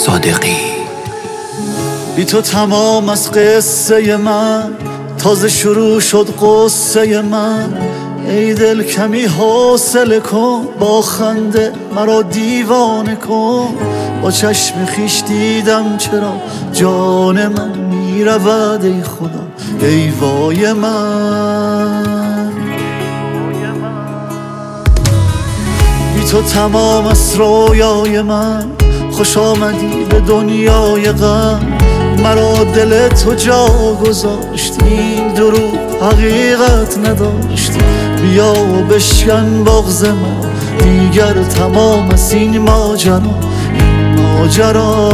صادقی. بی تو تمام از قصه من، تازه شروع شد قصه من. ای دل کمی حوصله کن، با خنده مرا دیوانه کن. با چشم خویش دیدم چرا جان من میرود ای خدا، ای وای من. بی تو تمام از رویای من، خوش آمدی به دنیای غم. مرا دل تو جا گذاشت، این دروغ حقیقت نداشت. بیا و بشکن بغض ما، دیگر تمام از این ماجرا، این ماجرا.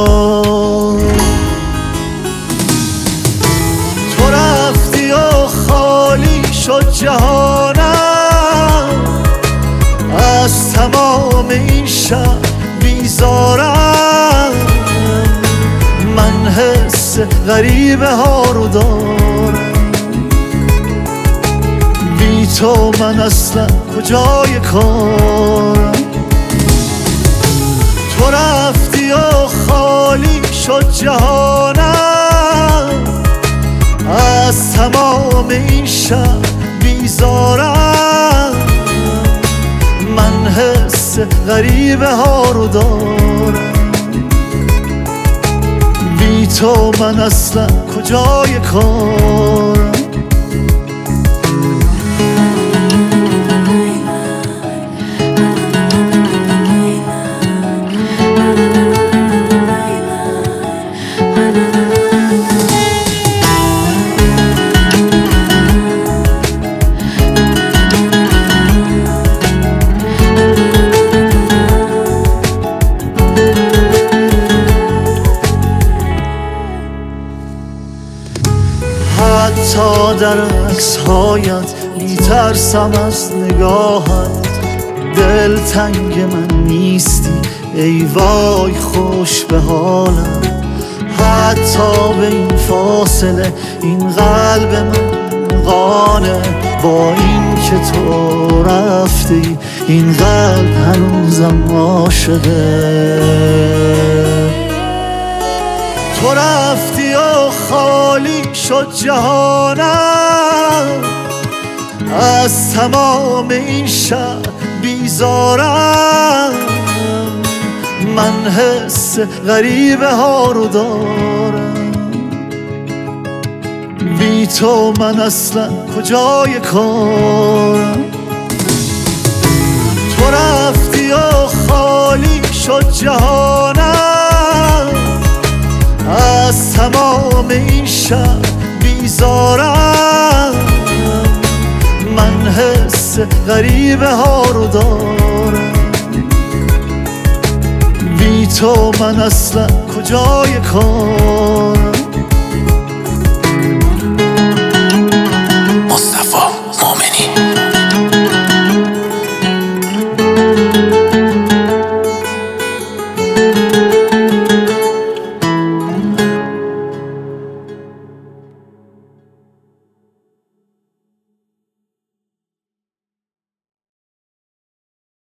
تو رفتی و خالی شد جهانم، از تمام این شهر بیزارم. من حس غریبه ها رو دارم، بی تو من اصلا کجای کارم. تو رفتی و خالی شد جهانم، از تمام این شهر بیزارم. من حس غریبه ها رو دارم، بی تو من اصلا کجای کارم. حتی در عکس‌هایت میترسم از نگاهت. دل تنگ من نیستی ای وای خوش به حالم. حتی به این فاصله این قلب من قانع، با این که تو رفتی این قلب هنوزم عاشقه. تو رفتی و خالی شد جهانم، از تمام این شهر بیزارم. من حس غریبه ها رو دارم، بی تو من اصلا کجای کارم. تو رفتی و خالی شد جهانم، از تمام این شهر بیزارم. من حس غریبه ها رو دارم، بی تو من اصلا کجای کارم.